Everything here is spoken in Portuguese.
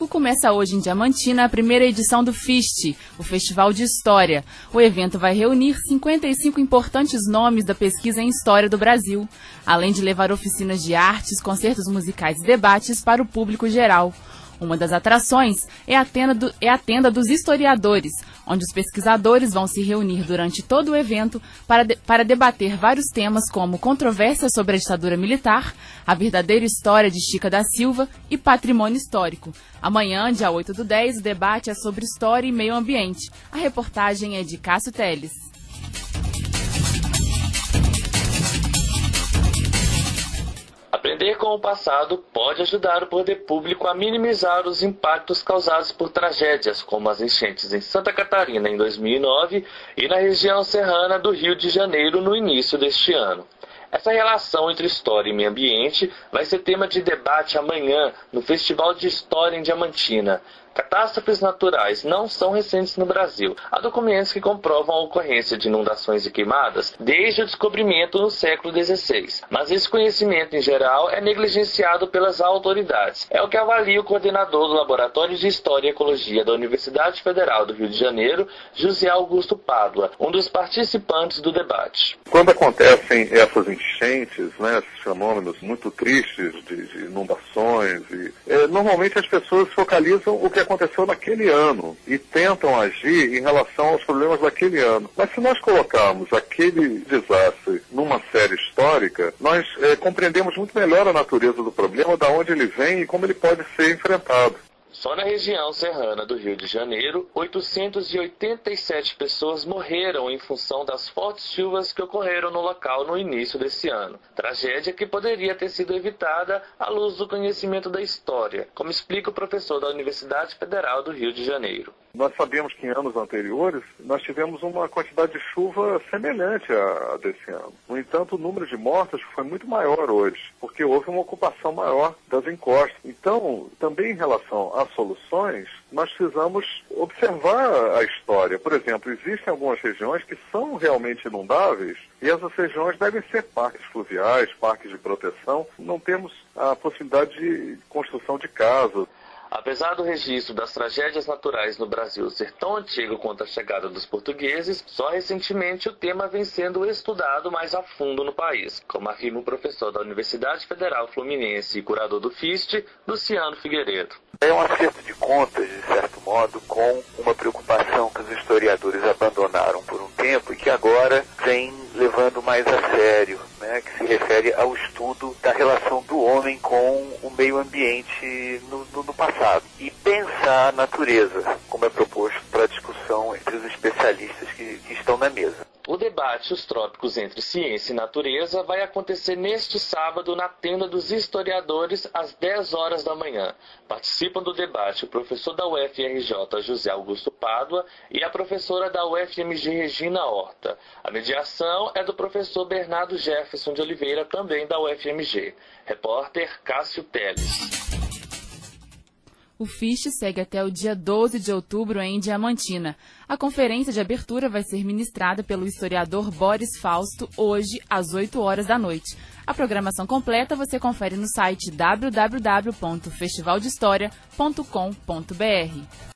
Começa hoje em Diamantina a primeira edição do FIST, o Festival de História. O evento vai reunir 55 importantes nomes da pesquisa em História do Brasil, além de levar oficinas de artes, concertos musicais e debates para o público geral. Uma das atrações é a tenda dos historiadores, onde os pesquisadores vão se reunir durante todo o evento para debater vários temas como controvérsia sobre a ditadura militar, a verdadeira história de Chica da Silva e patrimônio histórico. Amanhã, dia 8/10, o debate é sobre história e meio ambiente. A reportagem é de Cássio Teles. Aprender com o passado pode ajudar o poder público a minimizar os impactos causados por tragédias, como as enchentes em Santa Catarina em 2009 e na região serrana do Rio de Janeiro no início deste ano. Essa relação entre história e meio ambiente vai ser tema de debate amanhã no Festival de História em Diamantina. Catástrofes naturais não são recentes no Brasil. Há documentos que comprovam a ocorrência de inundações e queimadas desde o descobrimento no século XVI. Mas esse conhecimento, em geral, é negligenciado pelas autoridades. É o que avalia o coordenador do Laboratório de História e Ecologia da Universidade Federal do Rio de Janeiro, José Augusto Pádua, um dos participantes do debate. Quando acontecem essas enchentes, esses fenômenos muito tristes de inundações, normalmente as pessoas focalizam o que aconteceu naquele ano e tentam agir em relação aos problemas daquele ano. Mas se nós colocarmos aquele desastre numa série histórica, nós compreendemos muito melhor a natureza do problema, de onde ele vem e como ele pode ser enfrentado. Só na região serrana do Rio de Janeiro, 887 pessoas morreram em função das fortes chuvas que ocorreram no local no início desse ano. Tragédia que poderia ter sido evitada à luz do conhecimento da história, como explica o professor da Universidade Federal do Rio de Janeiro. Nós sabemos que em anos anteriores nós tivemos uma quantidade de chuva semelhante a desse ano. No entanto, o número de mortos foi muito maior hoje, porque houve uma ocupação maior das encostas. Então, também em relação às soluções, nós precisamos observar a história. Por exemplo, existem algumas regiões que são realmente inundáveis e essas regiões devem ser parques fluviais, parques de proteção. Não temos a possibilidade de construção de casas. Apesar do registro das tragédias naturais no Brasil ser tão antigo quanto a chegada dos portugueses, só recentemente o tema vem sendo estudado mais a fundo no país, como afirma o professor da Universidade Federal Fluminense e curador do FIST, Luciano Figueiredo. É um acerto de contas, de certo modo, com uma preocupação que os historiadores abandonaram por um tempo e que agora vem levando mais a sério, que se refere ao estudo da relação do homem com o meio ambiente no passado. E pensar a natureza, como é proposto para a discussão entre os especialistas que estão na mesa. O debate Os Trópicos entre Ciência e Natureza vai acontecer neste sábado na Tenda dos Historiadores, às 10 horas da manhã. Participam do debate o professor da UFRJ, José Augusto Pádua, e a professora da UFMG, Regina Horta. A mediação é do professor Bernardo Jefferson de Oliveira, também da UFMG. Repórter Cássio Teles. O FIST segue até o dia 12 de outubro em Diamantina. A conferência de abertura vai ser ministrada pelo historiador Boris Fausto hoje, às 8 horas da noite. A programação completa você confere no site www.festivaldehistoria.com.br.